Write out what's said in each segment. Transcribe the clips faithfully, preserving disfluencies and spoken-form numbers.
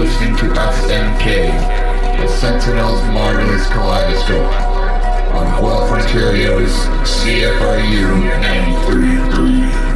listening to S M K, the Sentinel's Marvelous Kaleidoscope, on Guelph, Ontario's C F R U ninety-three point three.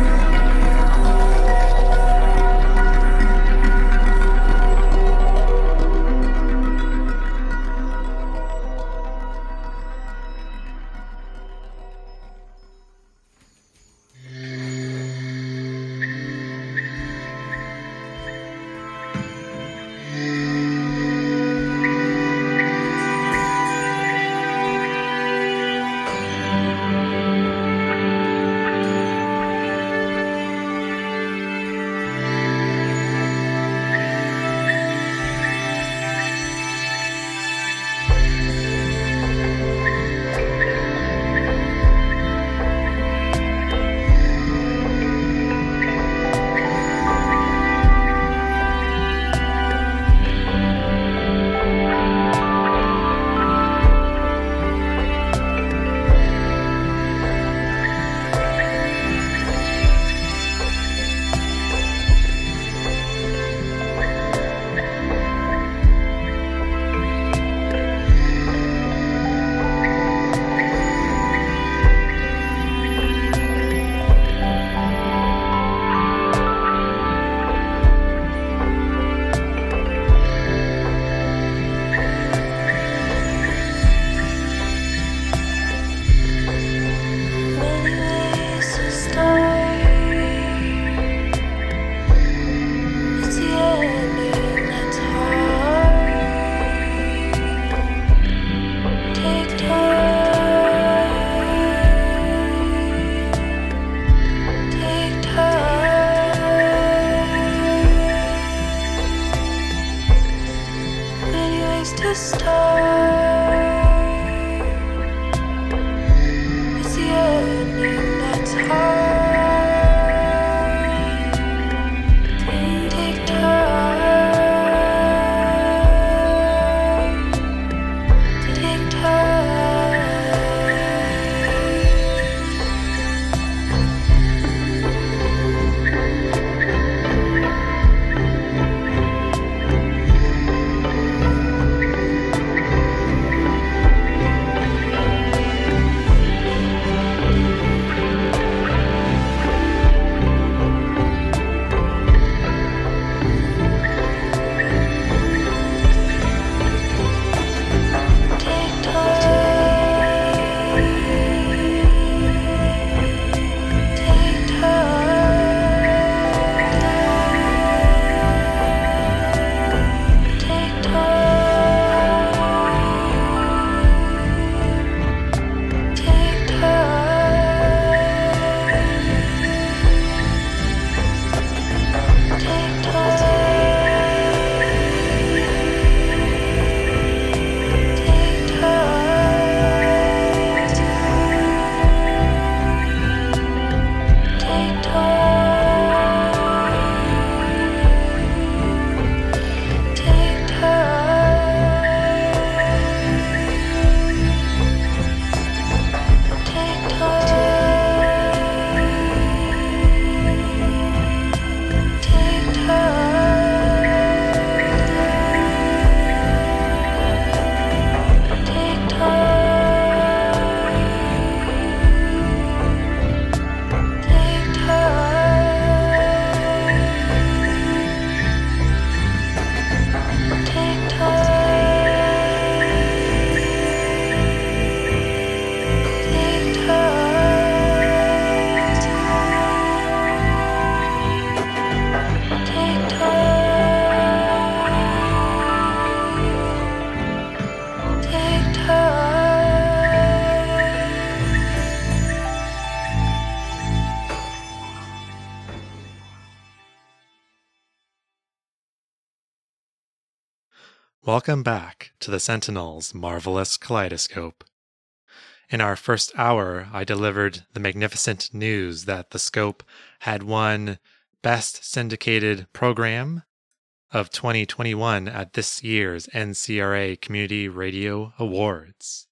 Welcome back to the Sentinel's Marvelous Kaleidoscope. In our first hour, I delivered the magnificent news that the Scope had won Best Syndicated Program of twenty twenty-one at this year's N C R A Community Radio Awards,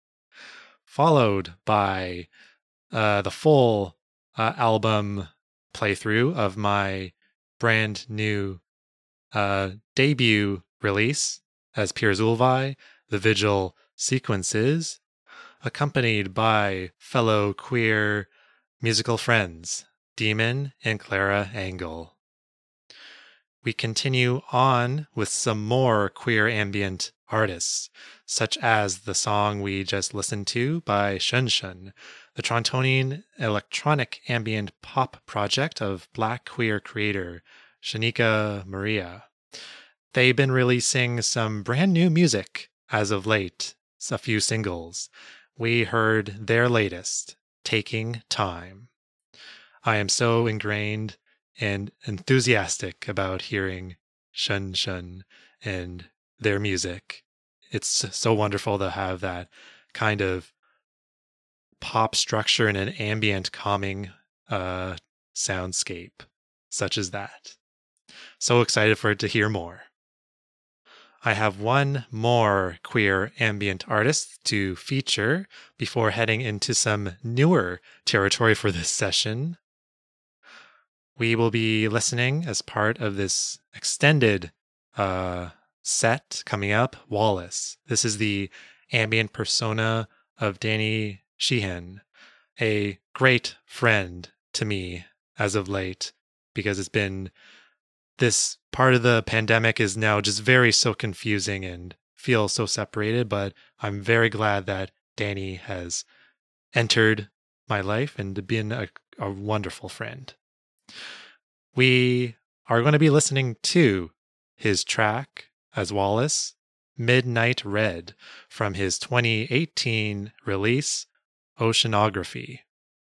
followed by uh, the full uh, album playthrough of my brand new uh, debut release as Piers Ulvi, The Vigil Sequences, accompanied by fellow queer musical friends, Demon and Clara Angle. We continue on with some more queer ambient artists, such as the song we just listened to by Shun Shun, the Torontonian electronic ambient pop project of Black queer creator Shanika Maria. They've been releasing some brand new music as of late, a few singles. We heard their latest, Taking Time. I am so ingrained and enthusiastic about hearing Shun Shun and their music. It's so wonderful to have that kind of pop structure and an ambient calming uh, soundscape such as that. So excited for it to hear more. I have one more queer ambient artist to feature before heading into some newer territory for this session. We will be listening as part of this extended uh, set coming up, Wallace. This is the ambient persona of Danny Sheehan, a great friend to me as of late, because it's been this part of the pandemic is now just very so confusing and feels so separated, but I'm very glad that Danny has entered my life and been a, a wonderful friend. We are going to be listening to his track as Wallace, Midnight Red, from his twenty eighteen release, Oceanography.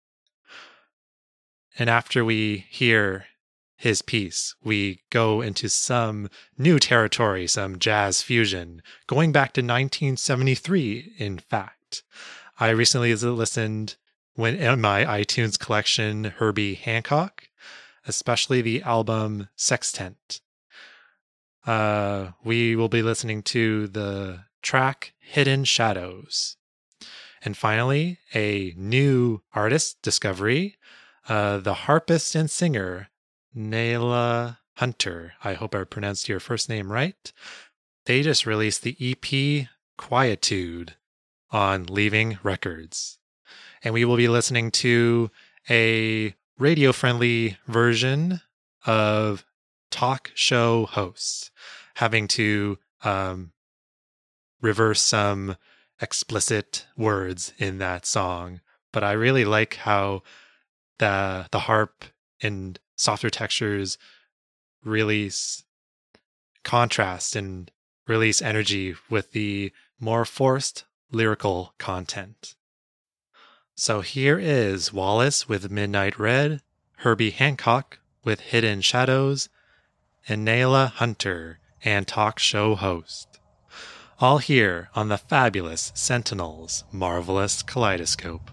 And after we hear his piece, we go into some new territory, some jazz fusion, going back to nineteen seventy-three, in fact. I recently listened when in my iTunes collection, Herbie Hancock, especially the album Sextant. Uh, we will be listening to the track Hidden Shadows. And finally, a new artist discovery, uh, the harpist and singer, Nayla Hunter. I hope I pronounced your first name right. They just released the E P Quietude on Leaving Records. And we will be listening to a radio-friendly version of talk show hosts, having to um, reverse some explicit words in that song. But I really like how the the harp and softer textures release contrast and release energy with the more forced lyrical content. So here is Wallace with Midnight Red, Herbie Hancock with Hidden Shadows, and Nayla Hunter and talk show host. All here on the fabulous Sentinels Marvelous Kaleidoscope.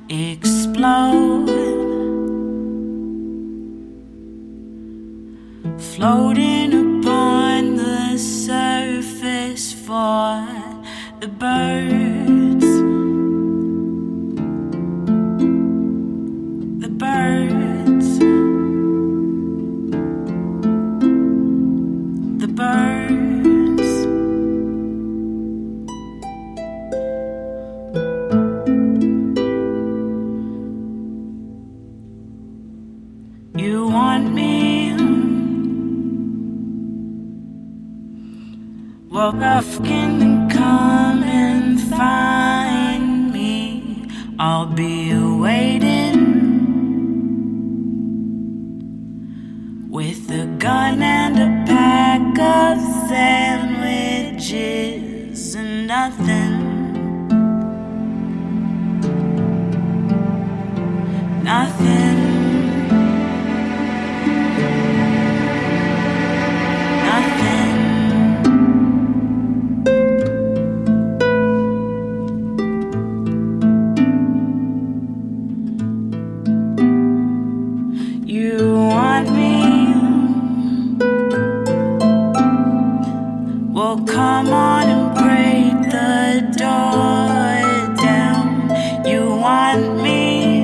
explode, floating upon the surface for the birds, the birds, the birds. You want me? Well, Ruff can come and find me. I'll be waiting with a gun and a pack of sandwiches and nothing, nothing. Come on and break the door down. You want me?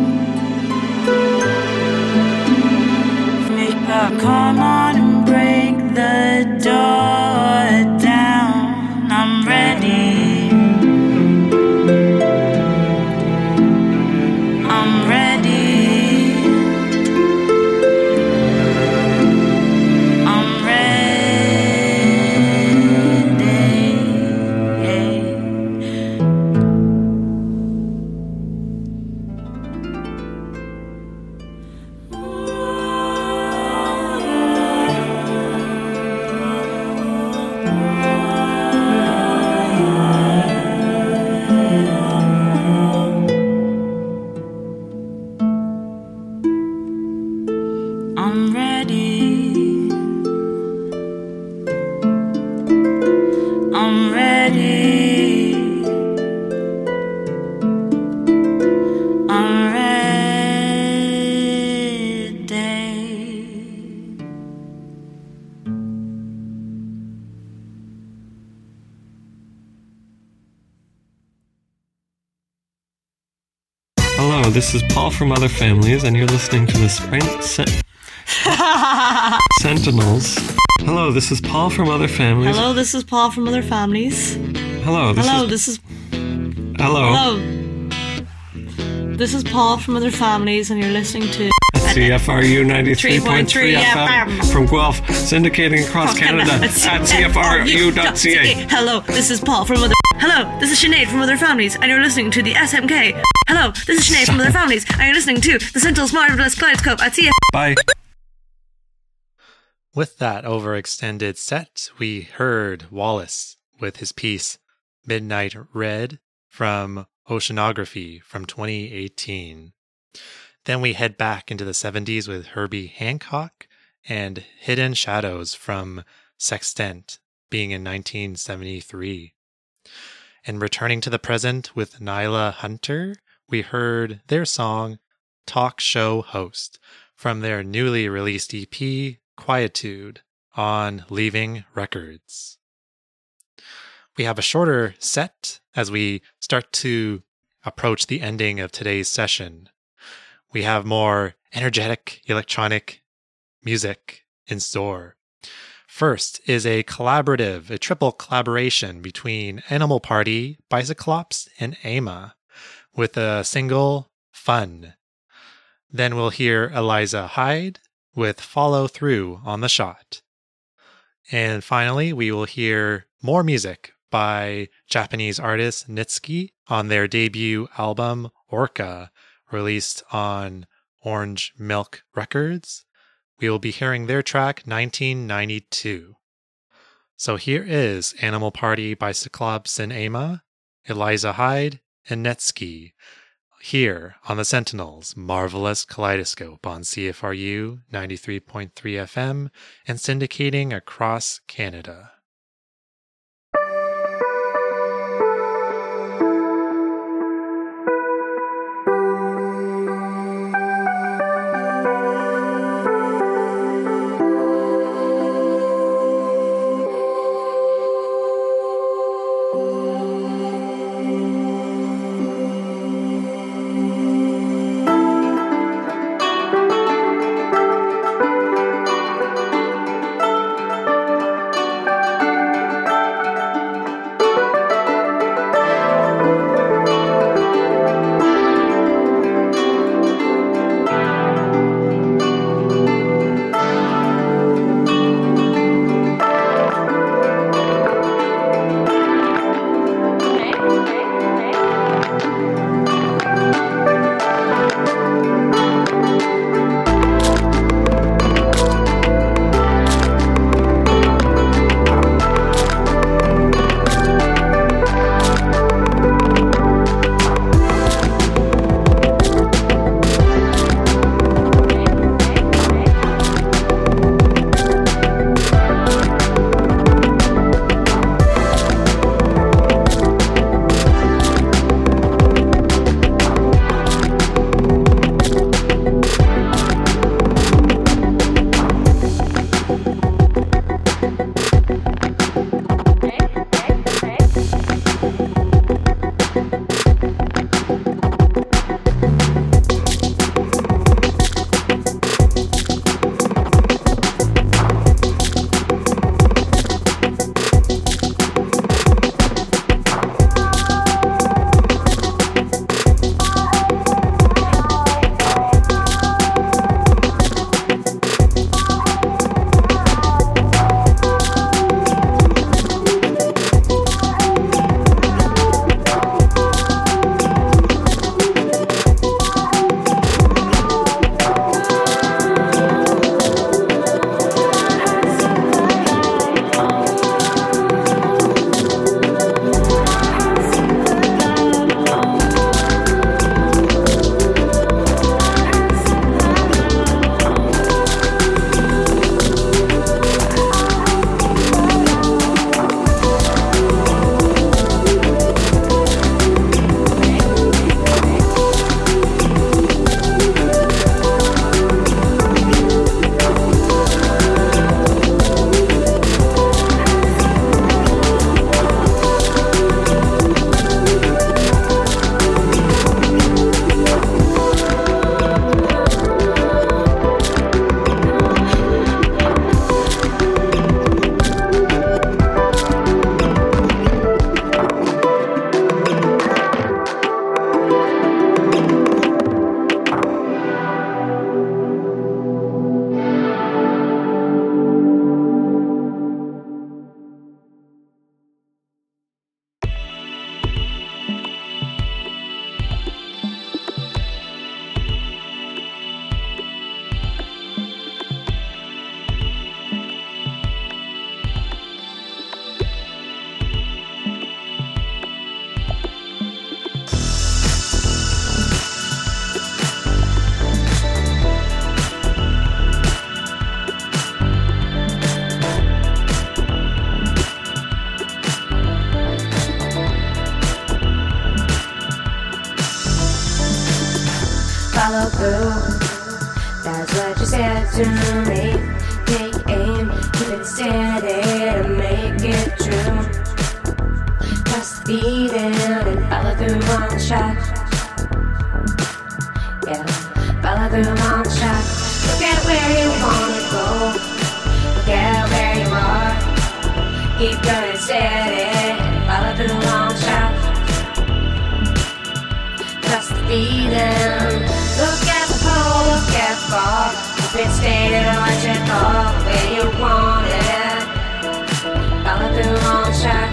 Come on and break the door down. I'm ready. I'm ready. I'm ready. I'm ready. I'm ready. I'm ready. Hello, this is Paul from Other Families, and you're listening to the Sprint Sen- Sentinels. Hello, this is Paul from Other Families. Hello, this is Paul from Other Families. Hello, this Hello, is... this is... Hello. Hello. This is Paul from Other Families, and you're listening to... C F R U ninety-three point three F M from Guelph, syndicating across Canada at C F R U dot C A. Hello, this is Paul from Other... Hello, this is Sinead from Other Families, and you're listening to the S M K. Hello, this is Sinead from Other Families, and you're listening to the Sentinel's Marvelous Kaleidoscope at C F... Bye. With that overextended set, we heard Wallace with his piece Midnight Red from Oceanography from twenty eighteen. Then we head back into the seventies with Herbie Hancock and Hidden Shadows from Sextant, being in nineteen seventy-three. And returning to the present with Nyla Hunter, we heard their song Talk Show Host from their newly released E P Quietude on Leaving Records. We have a shorter set as we start to approach the ending of today's session. We have more energetic electronic music in store. First is a collaborative, a triple collaboration between Animal Party, Bicyclops, and Ama with a single, Fun. Then we'll hear Eliza Hyde with Follow Through on the Shot. And finally, we will hear more music by Japanese artist Nitsuki on their debut album, Orca, released on Orange Milk Records. We will be hearing their track nineteen ninety-two. So here is Animal Party by Cyclops and Ama, Eliza Hyde, and Nitsuki, here on the Sentinel's Marvelous Kaleidoscope on C F R U ninety-three point three F M and syndicating across Canada. through. That's what you said to me. Take aim, keep it steady to make it true. Just beat it and follow through on the shot. Yeah, follow through on the shot. Look at where you wanna go. Look at where you are. Keep going steady and follow through on the shot. Just beat it. Look at the pole, look at the ball. Keep it steady to watch it fall the way you want it. Follow through on the shot.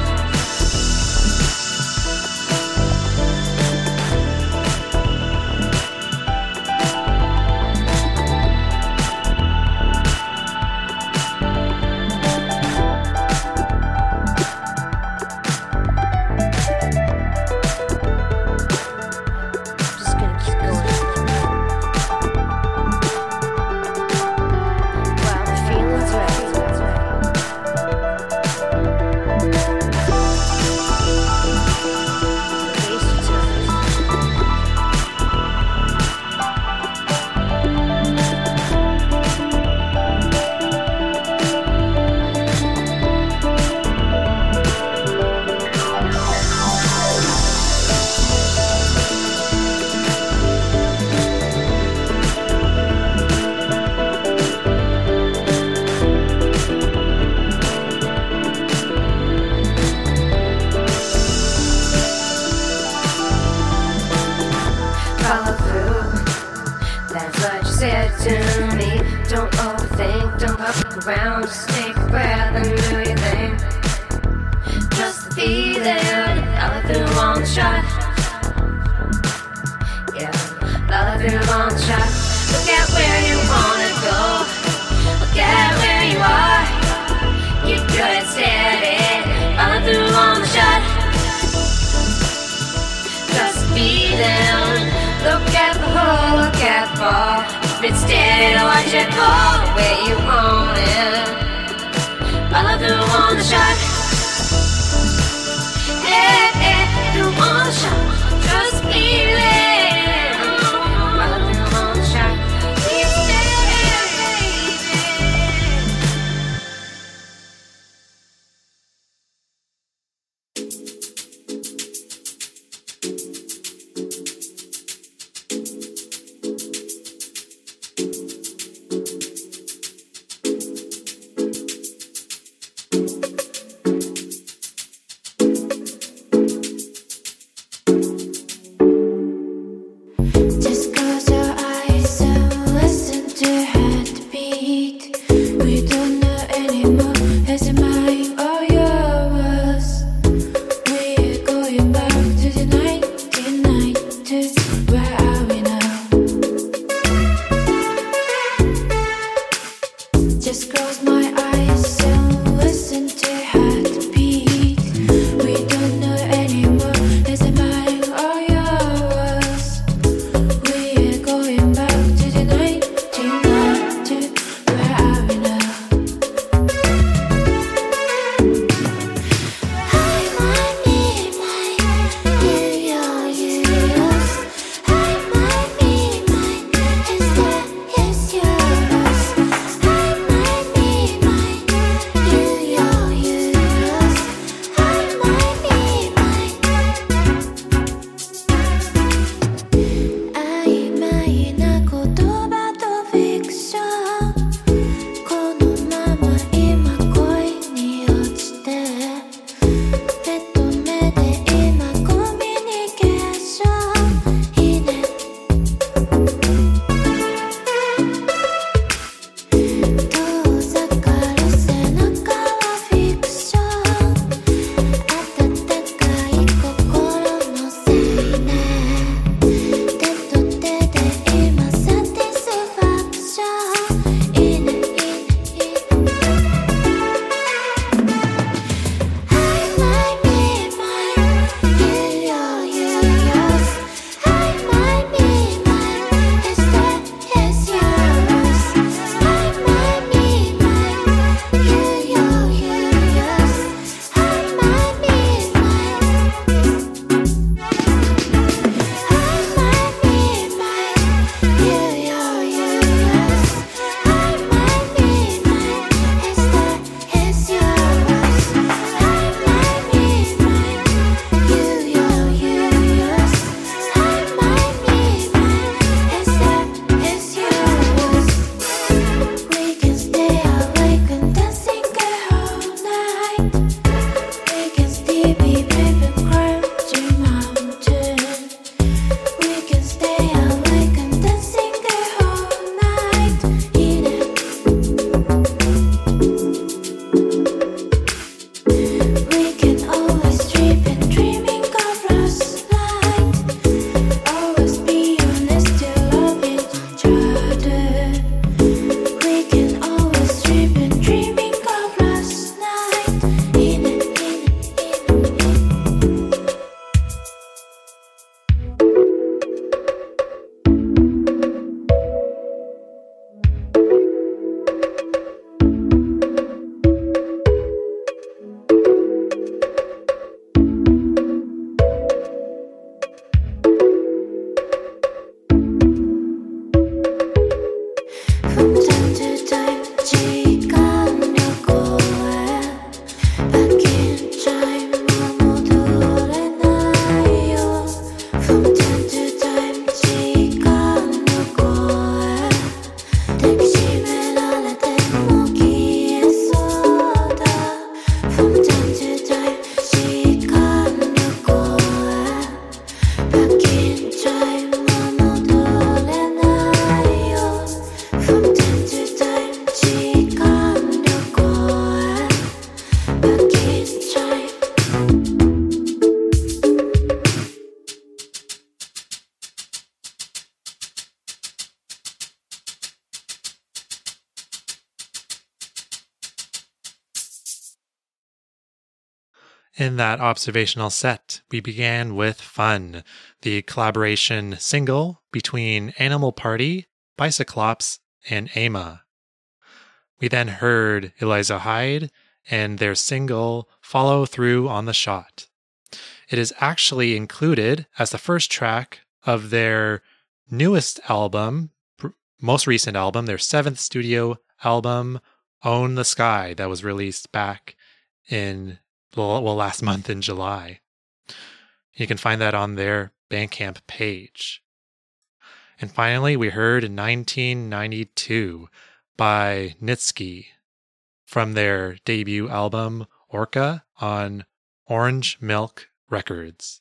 In that observational set, we began with Fun, the collaboration single between Animal Party, Bicyclops, and Ama. We then heard Eliza Hyde and their single Follow Through on the Shot. It is actually included as the first track of their newest album, most recent album, their seventh studio album, Own the Sky, that was released back in, well, last month in July. You can find that on their Bandcamp page. And finally, we heard nineteen ninety-two by Nitsky from their debut album, Orca, on Orange Milk Records.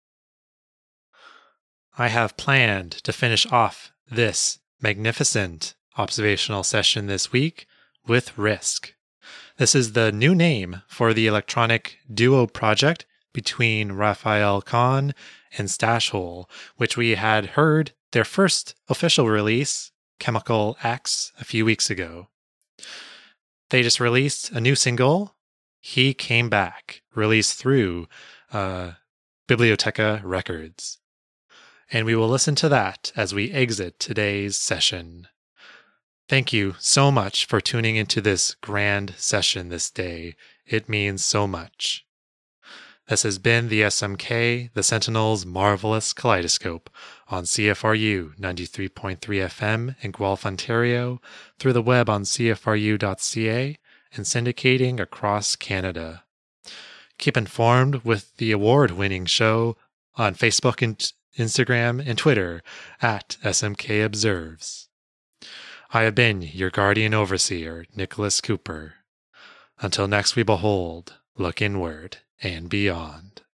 I have planned to finish off this magnificent observational session this week with Risk. This is the new name for the electronic duo project between Raphael Kahn and Stash Hole, which we had heard their first official release, Chemical X, a few weeks ago. They just released a new single, He Came Back, released through uh, Biblioteca Records. And we will listen to that as we exit today's session. Thank you so much for tuning into this grand session this day. It means so much. This has been the S M K, the Sentinel's Marvelous Kaleidoscope on C F R U ninety-three point three F M in Guelph, Ontario, through the web on C F R U dot C A, and syndicating across Canada. Keep informed with the award-winning show on Facebook and Instagram and Twitter at S M K Observes. I have been your guardian overseer, Nicholas Cooper. Until next we behold, look inward and beyond.